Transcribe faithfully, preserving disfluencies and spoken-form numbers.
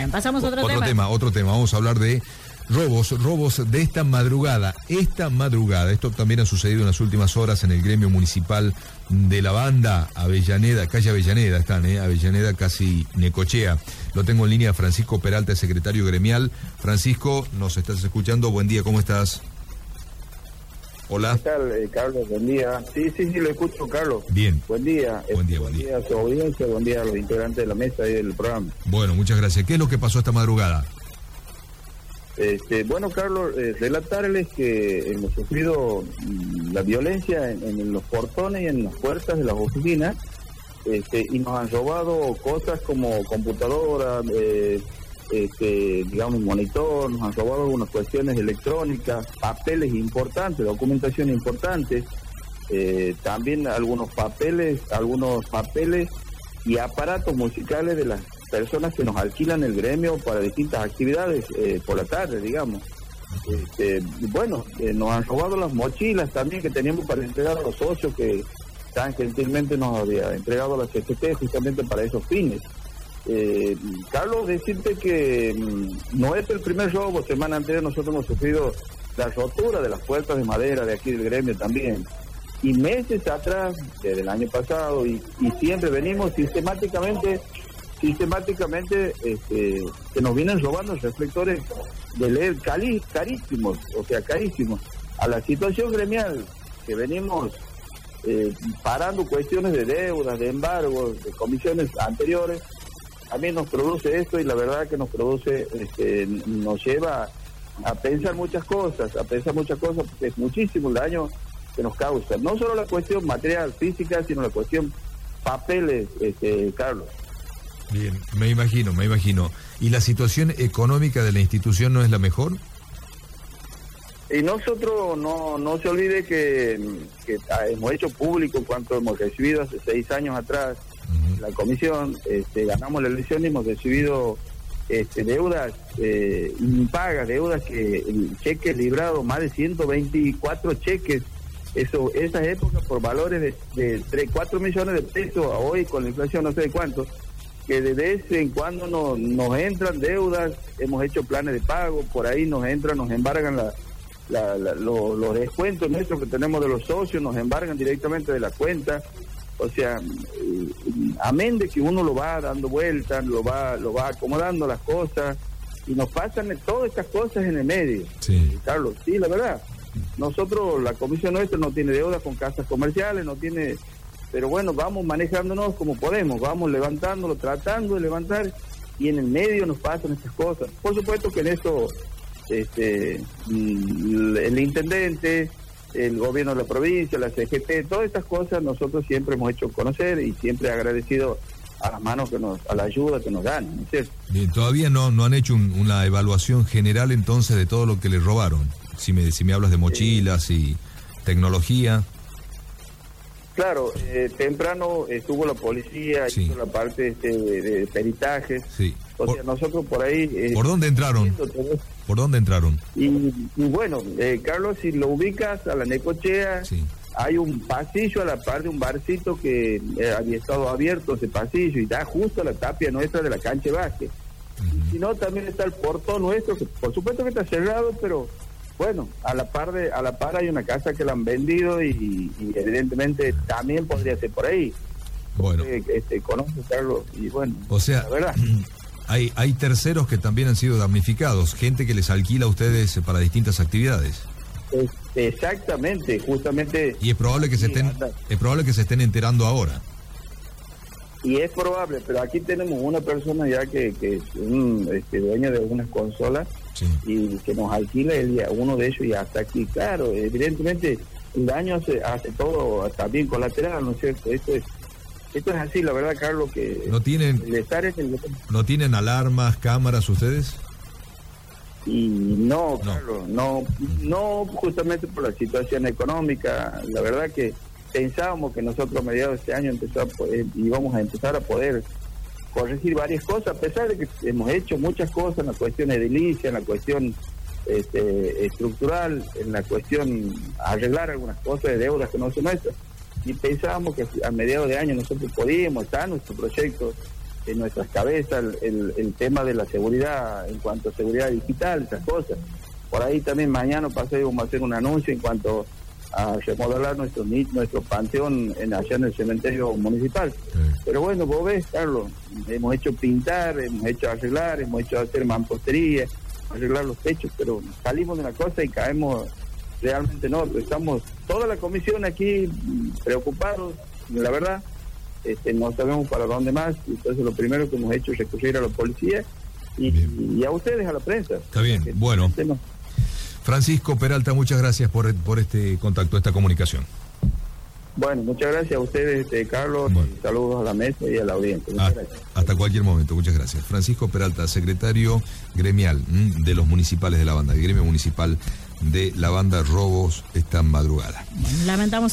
Pasamos a otro, otro tema. tema. Otro tema, vamos a hablar de robos, robos de esta madrugada. Esta madrugada, esto también ha sucedido en las últimas horas en el gremio municipal de la banda, Avellaneda, calle Avellaneda están, ¿eh? Avellaneda, casi Necochea. Lo tengo en línea Francisco Peralta, secretario gremial. Francisco, nos estás escuchando, buen día, ¿cómo estás? Hola. ¿Qué tal, eh, Carlos? Buen día. Sí, sí, sí, lo escucho, Carlos. Bien. Buen día. Buen día, buen buen día. día a su audiencia, buen día a los integrantes de la mesa y del programa. Bueno, muchas gracias. ¿Qué es lo que pasó esta madrugada? Este, bueno, Carlos, eh, relatarles que hemos sufrido mm, la violencia en, en los portones y en las puertas de las oficinas, este, y nos han robado cosas como computadoras, eh, este, digamos, monitor, nos han robado algunas cuestiones electrónicas, papeles importantes, documentación importante, eh, también algunos papeles, algunos papeles y aparatos musicales de las personas que nos alquilan el gremio para distintas actividades eh, por la tarde, digamos. Este, bueno, eh, nos han robado las mochilas también que teníamos para entregar a los socios que tan gentilmente nos había entregado la C G T justamente para esos fines. Eh, Carlos, decirte que mm, no es el primer robo. Semana anterior nosotros hemos sufrido la rotura de las puertas de madera de aquí del gremio también. Y meses atrás, desde el año pasado, y, y siempre venimos sistemáticamente, sistemáticamente, este, que nos vienen robando reflectores de L E D cali, carísimos, o sea, carísimos. A la situación gremial que venimos eh, parando cuestiones de deudas, de embargos, de comisiones anteriores, también nos produce esto, y la verdad que nos produce, este, nos lleva a pensar muchas cosas, a pensar muchas cosas, porque es muchísimo el daño que nos causa. No solo la cuestión material, física, sino la cuestión papeles, este, Carlos. Bien, me imagino, me imagino. ¿Y la situación económica de la institución no es la mejor? Y nosotros, no no se olvide que, que hemos hecho público cuánto hemos recibido hace seis años atrás. La comisión, este, ganamos la elección y hemos recibido este, deudas eh, impagas, deudas que cheques librados, más de ciento veinticuatro cheques, eso esas épocas por valores de, de tres, cuatro millones de pesos a hoy con la inflación no sé de cuánto, que de vez en cuando nos, nos entran deudas, hemos hecho planes de pago, por ahí nos entran, nos embargan la, la, la, los, los descuentos nuestros que tenemos de los socios, nos embargan directamente de la cuenta. O sea, eh, amén de que uno lo va dando vueltas, lo va lo va acomodando las cosas, y nos pasan todas estas cosas en el medio. Sí. Carlos, sí, la verdad. Nosotros, la comisión nuestra no tiene deudas con casas comerciales, no tiene... Pero bueno, vamos manejándonos como podemos, vamos levantándolo, tratando de levantar, y en el medio nos pasan estas cosas. Por supuesto que en esto este, el intendente, el gobierno de la provincia, la C G T, todas estas cosas nosotros siempre hemos hecho conocer y siempre agradecido a las manos que nos, a la ayuda que nos dan, ¿no es cierto? Bien, todavía no no han hecho un, una evaluación general entonces de todo lo que les robaron. Si me si me hablas de mochilas eh, y tecnología. Claro, eh, temprano estuvo la policía, sí. hizo la parte este, de, de peritajes. Sí. O por, sea, nosotros por ahí... Eh, ¿Por dónde entraron? ¿Por dónde entraron? Y, y bueno, eh, Carlos, si lo ubicas a la Necochea, sí. Hay un pasillo a la par de un barcito que eh, había estado abierto ese pasillo y da justo a la tapia nuestra de la cancha de básquet. Uh-huh. Si no, también está el portón nuestro, que por supuesto que está cerrado, pero bueno, a la par de a la par hay una casa que la han vendido y, y evidentemente también podría ser por ahí. Bueno. Porque, este, conozco, Carlos, y bueno, o sea, la verdad... Hay, hay terceros que también han sido damnificados, gente que les alquila a ustedes para distintas actividades. Es, exactamente, justamente. Y es probable que se estén, anda. es probable que se estén enterando ahora. Y es probable, pero aquí tenemos una persona ya que, que es un este, dueño de unas consolas, sí. Y que nos alquila el día, uno de ellos ya está aquí. Claro, evidentemente el daño hace, hace todo también colateral, ¿no es cierto? Esto es Esto es así, la verdad, Carlos, que... ¿No tienen, el estar es el... ¿no tienen alarmas, cámaras ustedes? Y no, no, Carlos, no, no justamente por la situación económica. La verdad que pensábamos que nosotros a mediados de este año empezó a poder, íbamos a empezar a poder corregir varias cosas, a pesar de que hemos hecho muchas cosas en la cuestión edilicia, en la cuestión este, estructural, en la cuestión arreglar algunas cosas de deudas que no son nuestras. Y pensábamos que a mediados de año nosotros podíamos estar nuestro proyecto en nuestras cabezas el, el, el tema de la seguridad, en cuanto a seguridad digital, esas cosas. Por ahí también mañana pasé, vamos a hacer un anuncio en cuanto a remodelar nuestro nuestro panteón en, allá en el cementerio municipal. Sí. Pero bueno, vos ves, Carlos, hemos hecho pintar, hemos hecho arreglar, hemos hecho hacer mampostería, arreglar los techos, pero salimos de una cosa y caemos realmente no. Estamos toda la comisión aquí preocupados, la verdad. Este, no sabemos para dónde más, entonces lo primero que hemos hecho es recurrir a la policía y, y a ustedes, a la prensa. Está bien, bueno. No. Francisco Peralta, muchas gracias por, por este contacto, esta comunicación. Bueno, muchas gracias a ustedes, este, Carlos, bueno. Y saludos a la mesa y a la audiencia. Hasta, hasta cualquier momento, muchas gracias. Francisco Peralta, secretario gremial ¿m? de los municipales de la banda, el gremio municipal de la banda Robos esta madrugada. Bueno, lamentamos